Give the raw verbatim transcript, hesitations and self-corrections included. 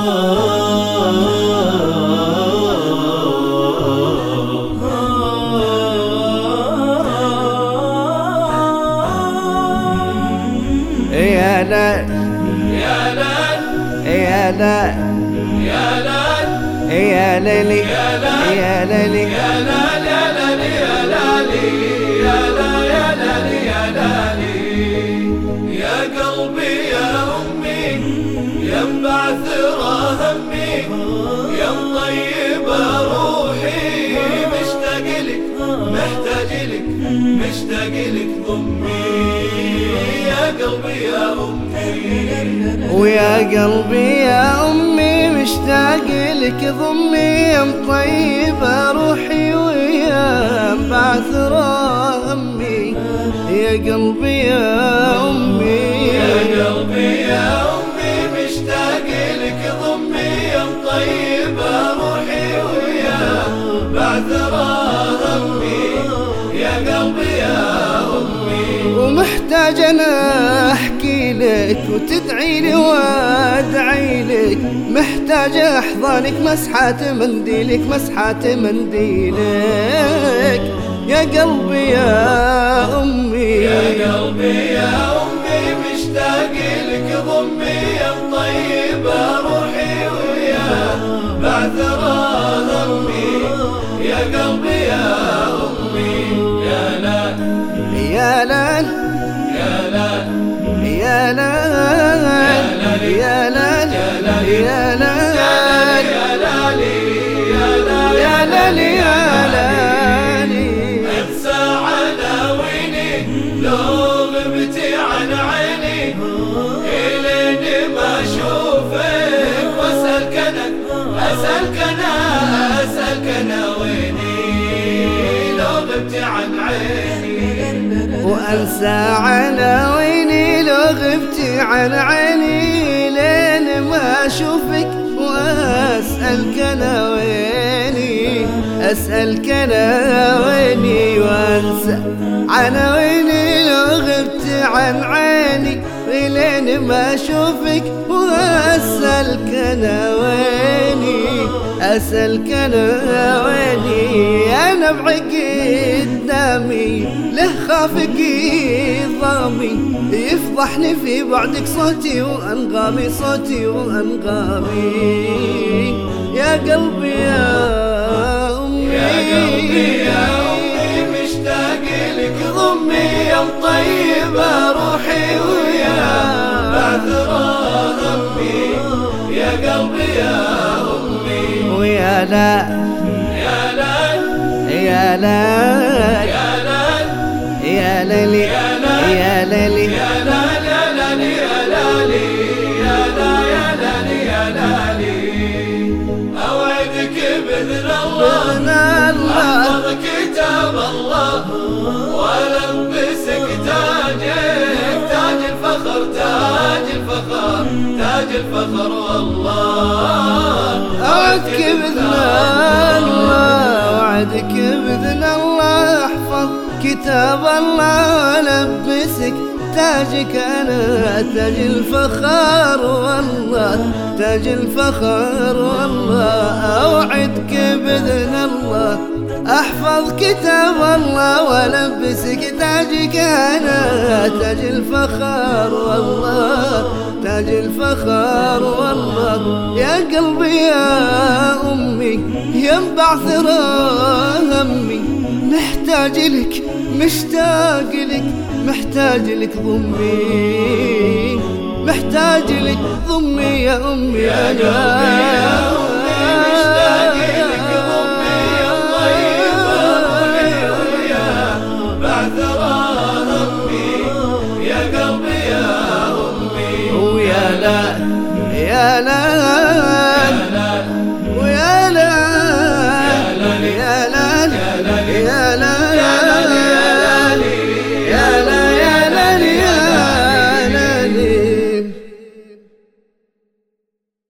يا لا يا لا يا لا يا لا يا ليلي يا ليلي يا لا يا ليلي يا لالي يا لا يا لالي يا لالي يا قلبي يا أمي يا مبعثر همي يا مطيبة روحي مشتاق لك محتاج لك مشتاق لك ضمي يا قلبي يا أمي ويا قلبي يا أمي مشتاق لك ضمي يا مطيبة روحي ويا مبعثر همي يا قلبي يا أمي يا قلبي يا أمي مشتاق لك ضمي يا مطيبة روحي ويا مبعثر همي يا قلبي يا أمي ومحتاج أنا أحكي لك وتدعي لي وأدعي لك محتاج أحضنك مسحة منديلك مسحة منديلك يا قلبي يا أمي يا قلبي يا أمي مشتاق لك ضمي يا مطيبة روحي ويا بعثر همي يا قلبي يا أمي يا لا يا لا يا لا يا لا يا لا يا لا يا لالي يا لالي انسى عناويني لو غبتي عن عيني الين ما اشوفك واسالك انا اسالك انا اسالك انا ويني لو غبتي عن عيني وانسى عناويني لو غبتي عن عيني لين ما اشوفك واسالك انا ويني اسالك انا ويني وانسى عناويني لو غبت عن عيني لين ما اشوفك واسالك انا ويني اسالك انا ويني انا بعقد قدامي له خافق ضامي يفضحني في بعدك صوتي وانغامي صوتي وانغامي يا قلبي يا أمي يا قلبي يا أمي مشتاق لك ضمي يا مطيبة روحي ويا بعثر همي يا قلبي يا أمي ويا لا يا لا يا لا يا لا يا ليلي يا ليلي يا لا يا لالي يا لالي يا لا يا لالي يا لالي أوعدك بإذن الله أحفظ كتاب الله وألبسك تاجك تاج الفخر تاج الفخر تاج الفخر والله أوعدك بإذن الله وعدك بإذن الله أحفظ كتاب الله ولبسك تاجك أنا تاج الفخر والله تاج الفخر والله أوعدك بإذن الله أحفظ كتاب الله ولبسك تاجك أنا تاج الفخر والله تاج الفخر والله يا قلبي يا أمي يا مبعثر همي محتاج لك مشتاق لك محتاج لك ضمي محتاج لك ضمي يا أمي يا قلبي يا